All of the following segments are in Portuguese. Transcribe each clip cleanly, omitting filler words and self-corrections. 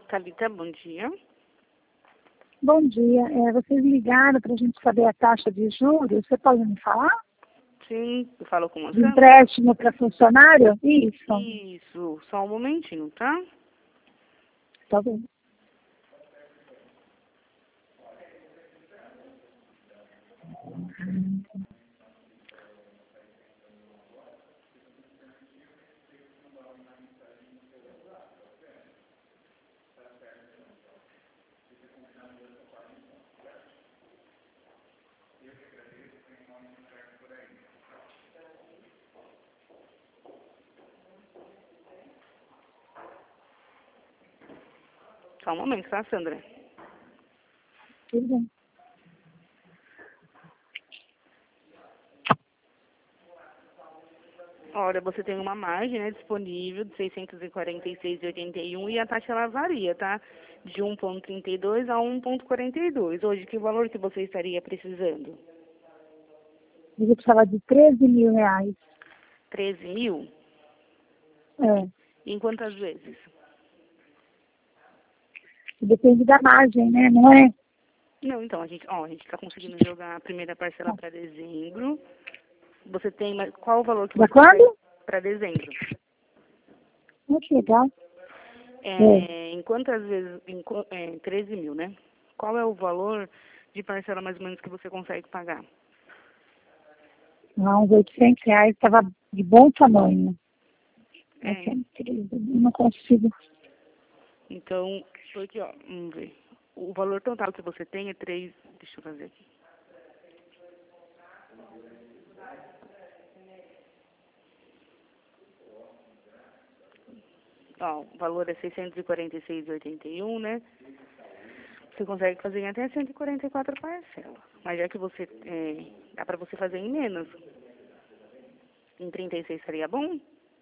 Thalita, bom dia. Bom dia. Vocês ligaram para a gente saber a taxa de juros. Você pode me falar? Sim, eu falo com a De Sandra. empréstimo para funcionário? Isso. Isso, só um momentinho, tá? Tá bom. Só um momento, tá, Sandra? Tudo bem. Olha, você tem uma margem, né, disponível de 646,81 e a taxa ela varia, tá? De 1,32 a 1,42. Hoje, que valor que você estaria precisando? Eu precisava de 13 mil reais. 13 mil? É. Em quantas vezes? Depende da margem, né? Não é? Não, então, a gente tá conseguindo jogar a primeira parcela para dezembro. Você tem, mas qual o valor que Pra você quando? para dezembro? Muito legal. Em quantas vezes? 13 mil, né? Qual é o valor de parcela mais ou menos que você consegue pagar? Uns 800 reais estava de bom tamanho. É. Não consigo. Então, porque, ó, vamos ver. O valor total que você tem é 3. Deixa eu fazer aqui. Ó, o valor é 646,81, né? Você consegue fazer em até 144 parcelas. Mas já que você, dá para você fazer em menos. Em 36 seria bom?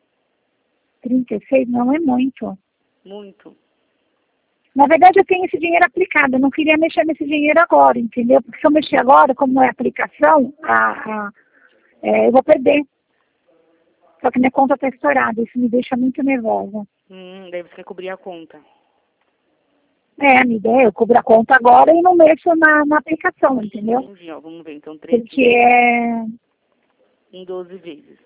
36 não é muito. Muito. Na verdade, eu tenho esse dinheiro aplicado. Eu não queria mexer nesse dinheiro agora, entendeu? Porque se eu mexer agora, como não é aplicação, eu vou perder. Só que minha conta está estourada. Isso me deixa muito nervosa. Daí você quer cobrir a conta. A minha ideia é eu cobro a conta agora e não mexo na aplicação, entendeu? Entendi, ó, vamos ver. Então, 3 Porque é... em 12 vezes.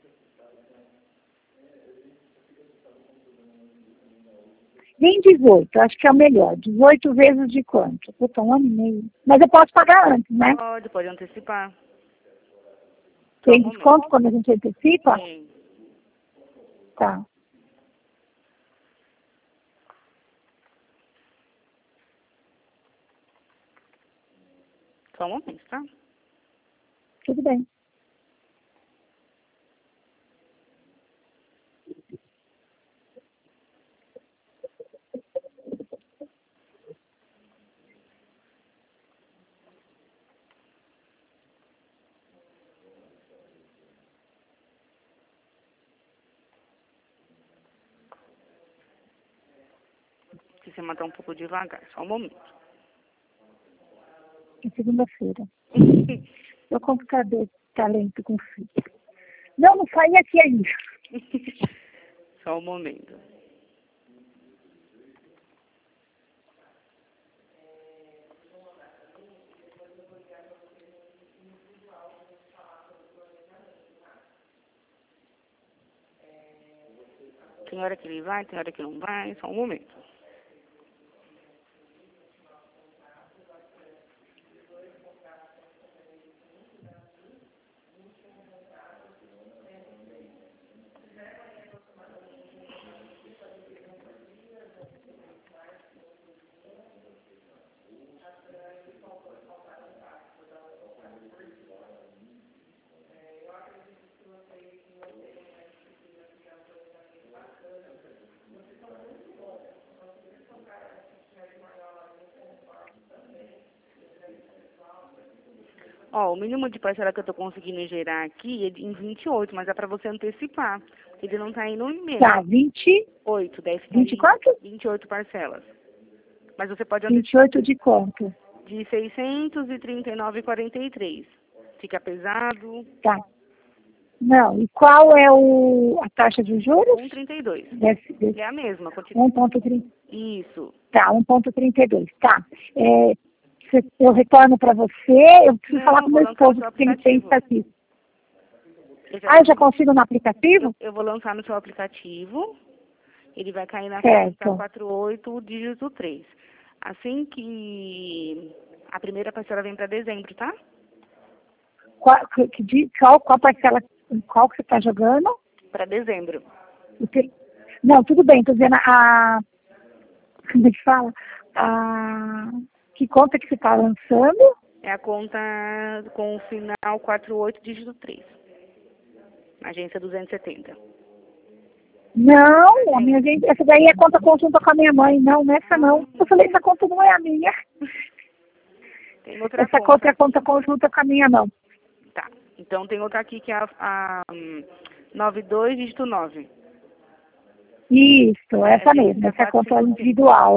Nem 18, acho que é o melhor. 18 vezes de quanto? Puta, 1 ano e meio. Mas eu posso pagar antes, né? Pode antecipar. Tem desconto quando a gente antecipa? Tem. Tá. Só um momento, tá? Tudo bem. Se você matar um pouco devagar, só um momento. É segunda-feira. Eu compro cadê talento com filho? Não saí aqui ainda. Só um momento. Tem hora que ele vai, tem hora que não vai, só um momento. Ó, o mínimo de parcela que eu tô conseguindo gerar aqui é em 28, mas é pra você antecipar. Ele não tá indo em menos. Tá, 8, 10, 24? 28 parcelas. Mas você pode antecipar 28 de quanto? de 639,43. Fica pesado? Tá. Não, e qual é a taxa de juros? 1,32. É a mesma, continua. 1,30. Isso. Tá, 1,32. Tá. Eu retorno para você, eu preciso falar com o meu esposo, porque ele pensa aqui. Eu já consigo no aplicativo? Eu vou lançar no seu aplicativo. Ele vai cair na certo. conta 48, dígito 3. Assim que a primeira parcela vem para dezembro, tá? Qual parcela, qual que você está jogando? Para dezembro. Não, tudo bem, estou dizendo como é que fala? Que conta que você está lançando? É a conta com o final 48, dígito 3. Agência 270. Não, a minha gente, essa daí é conta conjunta com a minha mãe. Não, essa não. Eu falei, essa conta não é a minha. Tem outra essa conta é a conta conjunta com a minha, não. Tá. Então tem outra aqui que é a 92, dígito 9. Isso, essa mesmo. Essa é a conta individual,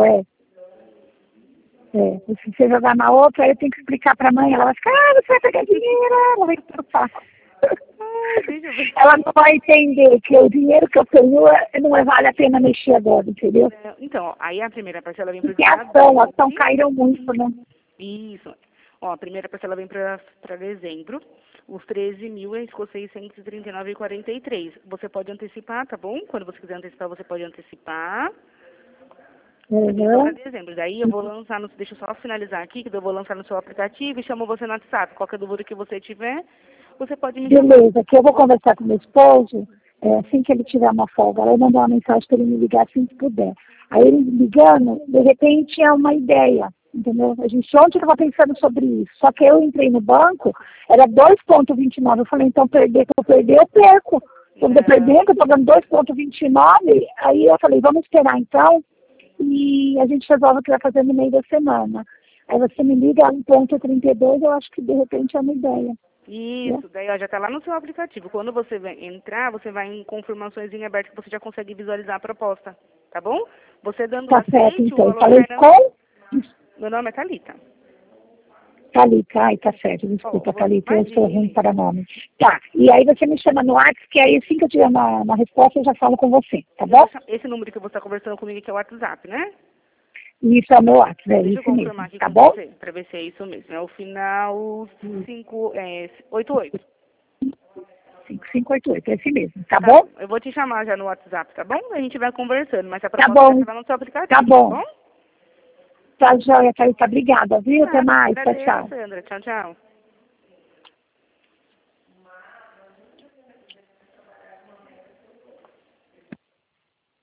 se você jogar na outra, aí eu tenho que explicar para a mãe. Ela vai ficar, você vai pegar dinheiro. Ela vai trocar. Ela não vai entender que o dinheiro que eu tenho não vale a pena mexer agora, entendeu? Então, aí a primeira parcela vem para porque a ação caíram muito, né? Isso. Ó, a primeira parcela vem para dezembro. Os 13.000 ficou 639,43. Você pode antecipar, tá bom? Quando você quiser antecipar, você pode antecipar. Para dezembro. Daí eu vou lançar, deixa eu só finalizar aqui, que eu vou lançar no seu aplicativo e chamo você no WhatsApp. Qualquer dúvida que você tiver, você pode me chamar. Beleza, que eu vou conversar com meu esposo, assim que ele tiver uma folga, eu mandar uma mensagem para ele me ligar assim que puder. Aí ele me ligando, de repente é uma ideia, entendeu? A gente ontem estava pensando sobre isso, só que eu entrei no banco, era 2,29, eu falei, então eu perder, eu perco. Se eu perder, eu estou pagando 2,29, aí eu falei, vamos esperar então, e a gente resolve o que vai fazer no meio da semana. Aí você me liga 1,32, eu acho que de repente é uma ideia. Isso, daí ó, já está lá no seu aplicativo. Quando você vai entrar, você vai em confirmações em aberto que você já consegue visualizar a proposta, tá bom? Você dando tá aceite, certo, então. o valor Falei com? Meu nome é Thalita. Thalita, ai, tá certo, desculpa, Thalita, eu sou ruim para nome. Tá, e aí você me chama no WhatsApp, que aí assim que eu tiver uma resposta, eu já falo com você, tá bom? Esse número que você está conversando comigo aqui é o WhatsApp, né? Isso é o meu WhatsApp, Deixa isso eu confirmar mesmo, aqui tá com bom? você, para ver se é isso mesmo. É o final 588. 5588, é esse mesmo, tá bom? Eu vou te chamar já no WhatsApp, tá bom? A gente vai conversando, mas a Tá proposta bom. já está no seu aplicativo, Tá bom. Tá bom? Tá, joia, Thalita, obrigada, viu? Até mais, tchau, tchau. Sandra. Tchau, tchau.